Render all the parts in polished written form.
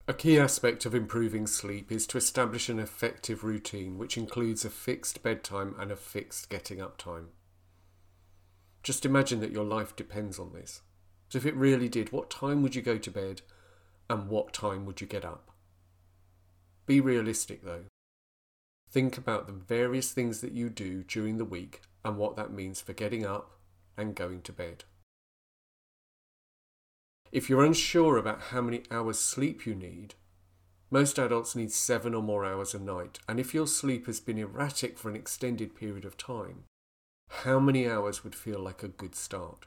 A key aspect of improving sleep is to establish an effective routine which includes a fixed bedtime and a fixed getting up time. Just imagine that your life depends on this. So if it really did, what time would you go to bed and what time would you get up? Be realistic though. Think about the various things that you do during the week and what that means for getting up and going to bed. If you're unsure about how many hours sleep you need, most adults need 7 or more hours a night, and if your sleep has been erratic for an extended period of time, how many hours would feel like a good start?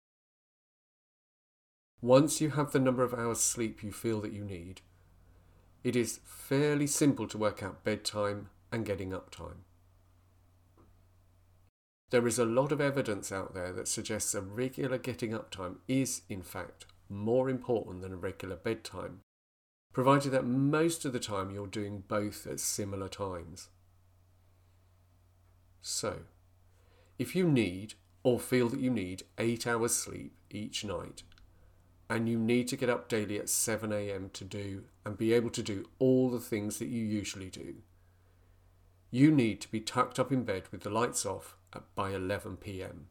Once you have the number of hours sleep you feel that you need, it is fairly simple to work out bedtime and getting up time. There is a lot of evidence out there that suggests a regular getting up time is, in fact, more important than a regular bedtime, provided that most of the time you're doing both at similar times. So, if you need or feel that you need 8 hours sleep each night, and you need to get up daily at 7 a.m. to do and be able to do all the things that you usually do, you need to be tucked up in bed with the lights off by 11 p.m.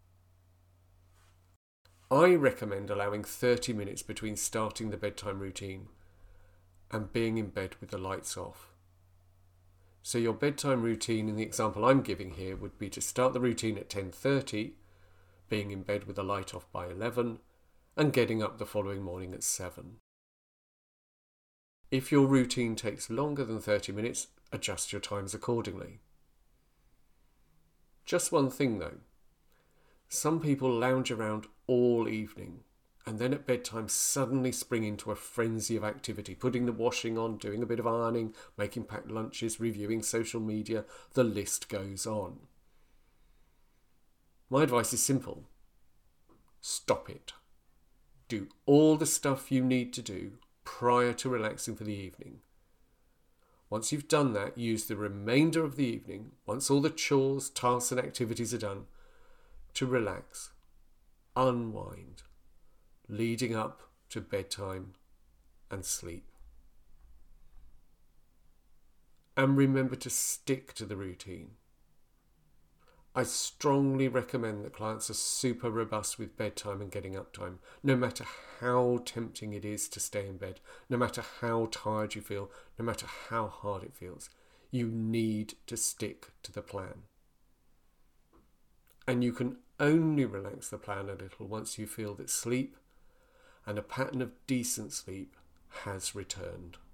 I recommend allowing 30 minutes between starting the bedtime routine and being in bed with the lights off. So your bedtime routine in the example I'm giving here would be to start the routine at 10:30, being in bed with the light off by 11, and getting up the following morning at 7. If your routine takes longer than 30 minutes, adjust your times accordingly. Just one thing though. Some people lounge around all evening and then at bedtime suddenly spring into a frenzy of activity, putting the washing on, doing a bit of ironing, making packed lunches, reviewing social media, the list goes on. My advice is simple. Stop it. Do all the stuff you need to do prior to relaxing for the evening. Once you've done that, use the remainder of the evening, once all the chores, tasks and activities are done, to relax, unwind, leading up to bedtime and sleep. And remember to stick to the routine. I strongly recommend that clients are super robust with bedtime and getting up time, no matter how tempting it is to stay in bed, no matter how tired you feel, no matter how hard it feels. You need to stick to the plan. And you can only relax the plan a little once you feel that sleep and a pattern of decent sleep has returned.